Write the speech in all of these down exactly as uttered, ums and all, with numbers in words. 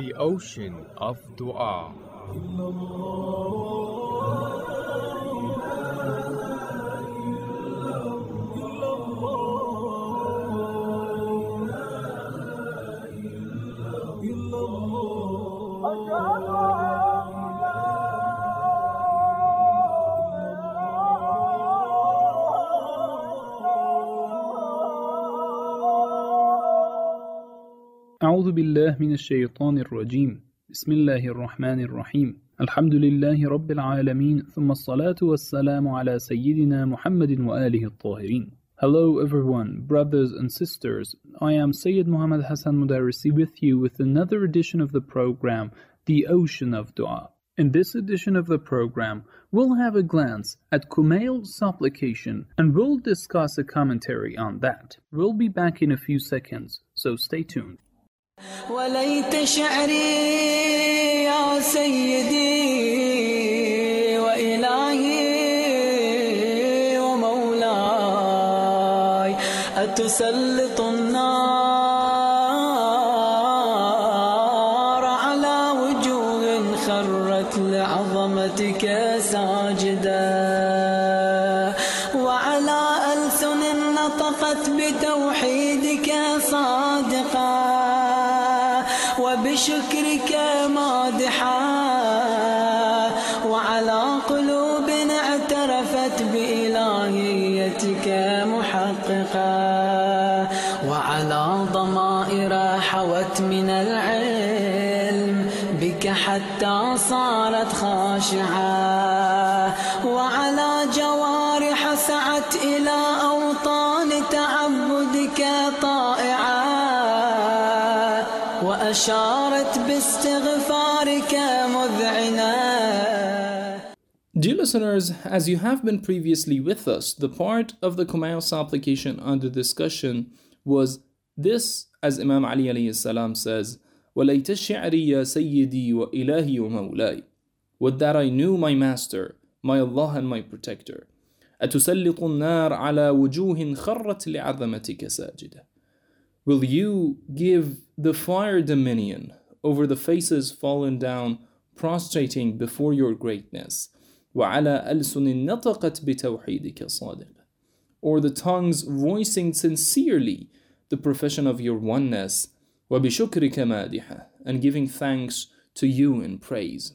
The ocean of dua. أعوذ بالله من الشيطان الرجيم بسم الله الرحمن الرحيم الحمد لله رب العالمين ثم الصلاة والسلام على سيدنا محمد وآله الطاهرين. Hello everyone, brothers and sisters. I am Sayyid Muhammad Hassan Mudarrisi with you with another edition of the program, The Ocean of Dua. In this edition of the program, we'll have a glance at Kumail's supplication and we'll discuss a commentary on that. We'll be back in a few seconds, so stay tuned. وليت شعري يا سيدي وإلهي ومولاي أتسلط النار على وجوه خرت لعظمتك ساجدة وعلى ألسن نطقت بتوحيدك صادقة وبشكرك مادحا وعلى قلوب اعترفت بإلهيتك محققا وعلى ضمائر حوت من العلم بك حتى صارت خاشعة وعلى جوارح سعت إلى أوطان تعبدك طائعة وأشارت باستغفارك مذعنة. Dear listeners, as you have been previously with us, the part of the Kumail supplication under discussion was this, as Imam Ali alayhi salam says, وَلَيْتَ الشِّعْرِ يَا سَيِّدِي وَإِلَهِي وَمَوْلَاي. Would that I knew my master, my Allah and my protector. أَتُسَلِّطُ النَّارَ عَلَى وُجُوهٍ خَرَّتْ لِعَظَمَتِكَ سَاجِدَةً. Will you give the fire dominion over the faces fallen down, prostrating before your greatness? وَعَلَى أَلْسُنٍ نَطَقَتْ بِتَوْحِيدِكَ صَادِقًا. Or the tongues voicing sincerely the profession of your oneness, وَبِشُكْرِكَ مَادِحًا, and giving thanks to you in praise.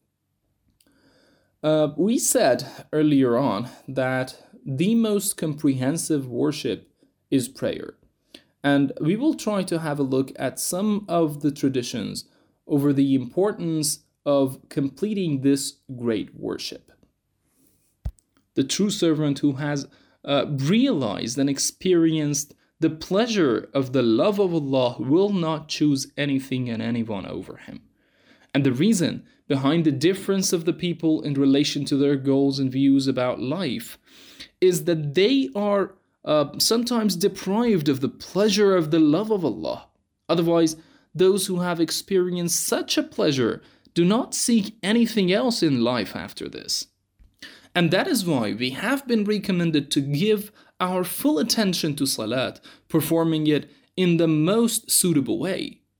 Uh, we said earlier on that the most comprehensive worship is prayer. And we will try to have a look at some of the traditions over the importance of completing this great worship. The true servant who has uh, realized and experienced the pleasure of the love of Allah will not choose anything and anyone over him. And the reason behind the difference of the people in relation to their goals and views about life is that they are Uh, sometimes deprived of the pleasure of the love of Allah. Otherwise, those who have experienced such a pleasure do not seek anything else in life after this. And that is why we have been recommended to give our full attention to Salat, performing it in the most suitable way.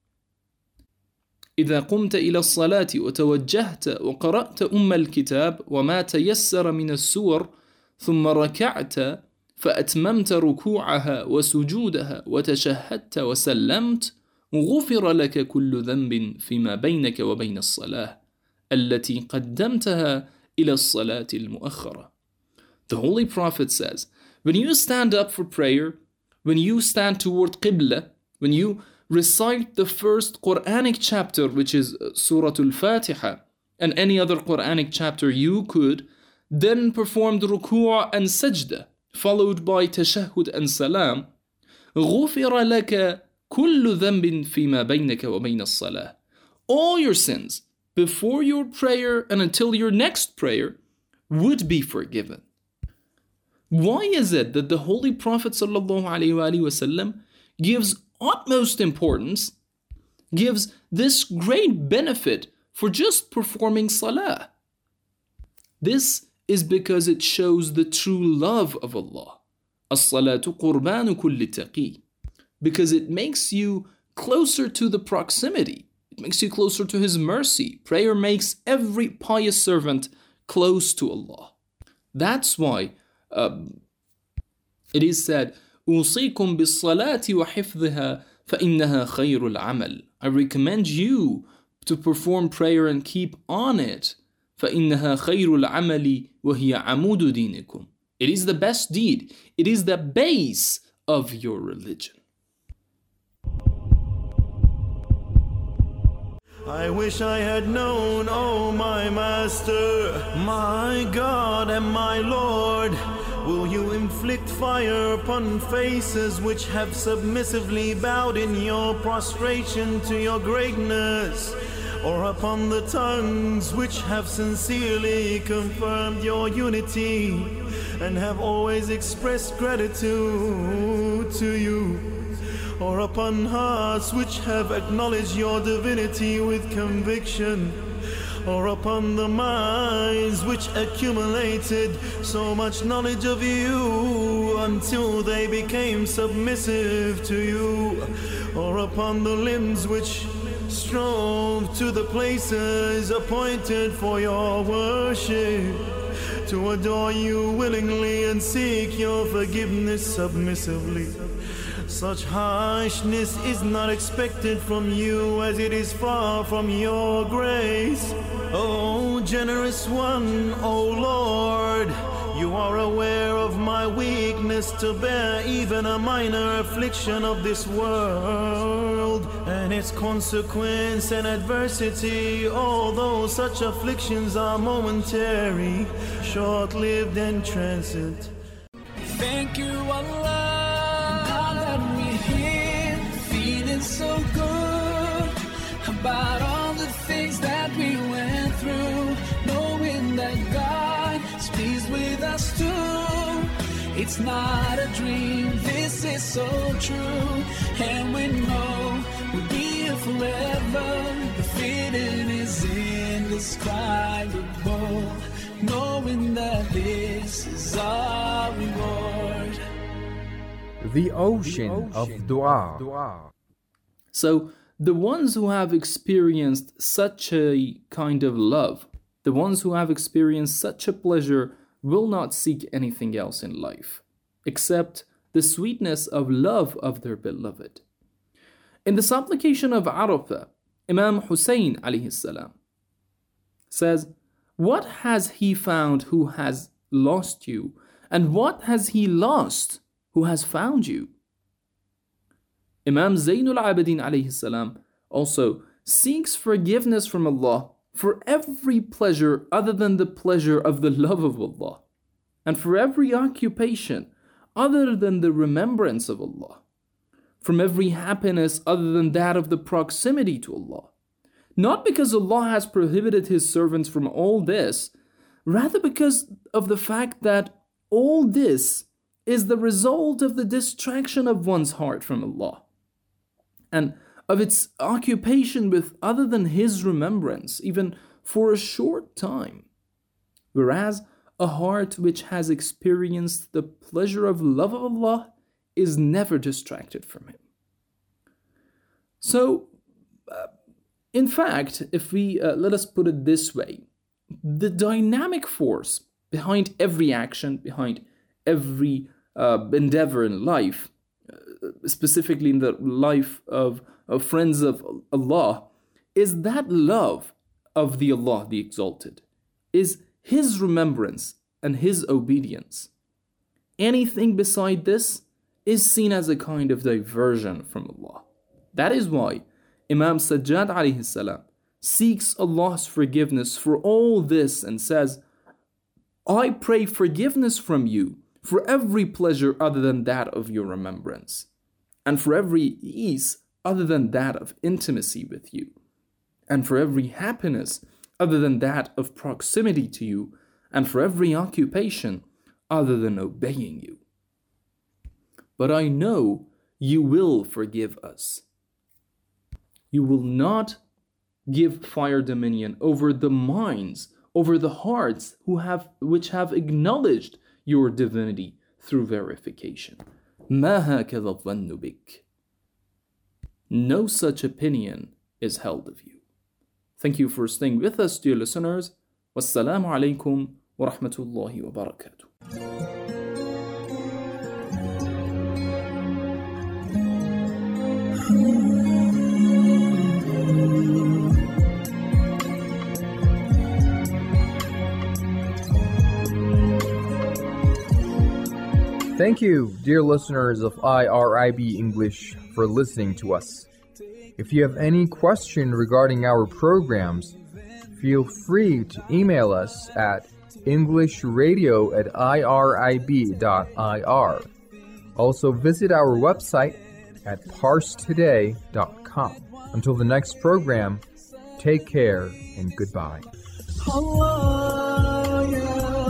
إذا قمت إلى الصلاة وتوجهت وقرأت أم الكتاب وما تيسر من السور ثم ركعت فأتممت ركوعها وسجودها وتشهدت وسلمت غفر لك كل ذنب فيما بينك وبين الصلاة التي قدمتها إلى الصلاة المؤخرة. The Holy Prophet says, when you stand up for prayer, when you stand toward Qibla, when you recite the first Quranic chapter, which is Surah Al-Fatiha, and any other Quranic chapter you could, then perform the ruku' and sajda, followed by tashahhud and salam, غُفِرَ لَكَ كُلُّ ذَنْبٍ فِيمَا بَيْنَكَ وَبَيْنَ الصَّلَاةِ. All your sins before your prayer and until your next prayer would be forgiven. Why is it that the Holy Prophet ﷺ gives utmost importance, gives this great benefit for just performing salah? This is because it shows the true love of Allah. As-salatu qurbanu kulli taqi. Because it makes you closer to the proximity, makes you closer to His mercy. Prayer makes every pious servant close to Allah. That's why um, it is said, أوصيكم بالصلاة وحفظها فإنها خير العمل. I recommend you to perform prayer and keep on it. فإنها خير العمل وهي عمود دينكم. It is the best deed. It is the base of your religion. I wish I had known, oh my Master, my God and my Lord, will you inflict fire upon faces which have submissively bowed in your prostration to your greatness, or upon the tongues which have sincerely confirmed your unity and have always expressed gratitude to you, or upon hearts which have acknowledged your divinity with conviction, or upon the minds which accumulated so much knowledge of you until they became submissive to you, or upon the limbs which strove to the places appointed for your worship, to adore you willingly and seek your forgiveness submissively. Such harshness is not expected from you, as it is far from your grace. O generous one, O Lord, you are aware of my weakness to bear even a minor affliction of this world and its consequence and adversity, although such afflictions are momentary, short-lived and transient. Thank you, Allah. So good about all the things that we went through, knowing that God is pleased with us too. It's not a dream, this is so true, and we know we'll be here forever. The feeling is indescribable, knowing that this is our reward. The ocean of dua. So the ones who have experienced such a kind of love, the ones who have experienced such a pleasure, will not seek anything else in life except the sweetness of love of their beloved. In the supplication of Arafah, Imam Hussein alayhi salam says, "What has he found who has lost you, and what has he lost who has found you?" Imam Zainul Abidin alayhi salam also seeks forgiveness from Allah for every pleasure other than the pleasure of the love of Allah, and for every occupation other than the remembrance of Allah, from every happiness other than that of the proximity to Allah. Not because Allah has prohibited His servants from all this, rather because of the fact that all this is the result of the distraction of one's heart from Allah, and of its occupation with other than His remembrance, even for a short time. Whereas a heart which has experienced the pleasure of love of Allah is never distracted from Him. So, uh, in fact, if we, uh, let us put it this way, the dynamic force behind every action, behind every uh, endeavor in life, specifically in the life of, of friends of Allah, is that love of the Allah, the Exalted, is His remembrance and His obedience. Anything beside this is seen as a kind of diversion from Allah. That is why Imam Sajjad alayhi salam seeks Allah's forgiveness for all this and says, "I pray forgiveness from you for every pleasure other than that of your remembrance, and for every ease other than that of intimacy with you, and for every happiness other than that of proximity to you, and for every occupation other than obeying you. But I know you will forgive us. You will not give fire dominion over the minds, over the hearts who have, which have acknowledged your divinity through verification. مَا هَكَذَا الظَّنُّ بِكَ. No such opinion is held of you. Thank you for staying with us, dear listeners. Wassalamu alaikum wa rahmatullahi wa barakatuh. Thank you, dear listeners of I R I B English, for listening to us. If you have any question regarding our programs, feel free to email us at englishradio at irib dot I R. Also visit our website at parse today dot com. Until the next program, take care and goodbye. Allah, ya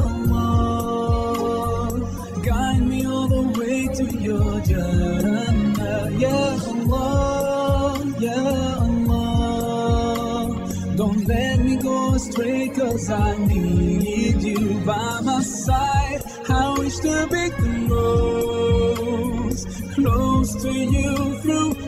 Allah, guide me all the way to your Jannah. Ya Allah, ya Allah, don't let me go astray, 'cause I need you by my side. I wish to be close, close to you through